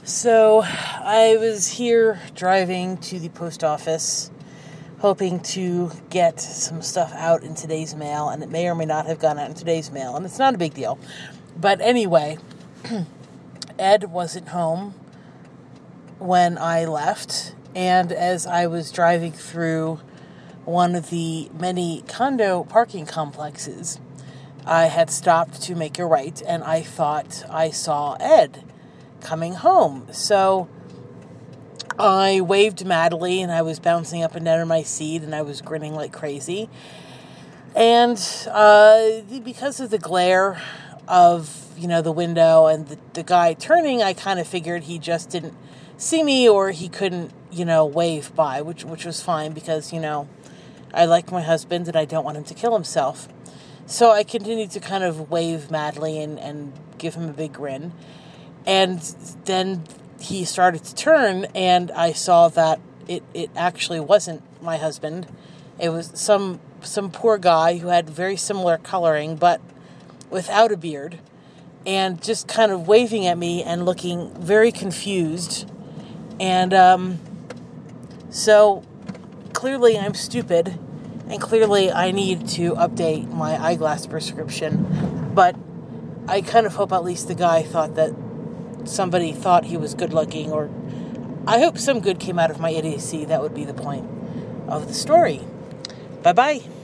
So I was here driving to the post office, hoping to get some stuff out in today's mail, and it may or may not have gone out in today's mail, and it's not a big deal. But anyway, Ed wasn't home when I left, and as I was driving through one of the many condo parking complexes, I had stopped to make a right, and I thought I saw Ed coming home. So I waved madly, and I was bouncing up and down in my seat, and I was grinning like crazy. And because of the glare of, the window and the guy turning, I kind of figured he just didn't see me, or he couldn't, wave by, which was fine because, I like my husband and I don't want him to kill himself. So I continued to kind of wave madly and give him a big grin. And then he started to turn, and I saw that it actually wasn't my husband. It was some poor guy who had very similar coloring, but without a beard, and just kind of waving at me and looking very confused. And so clearly I'm stupid, and clearly I need to update my eyeglass prescription. But I kind of hope at least the guy thought that somebody thought he was good looking, or I hope some good came out of my idiocy. That would be the point of the story. Bye-bye.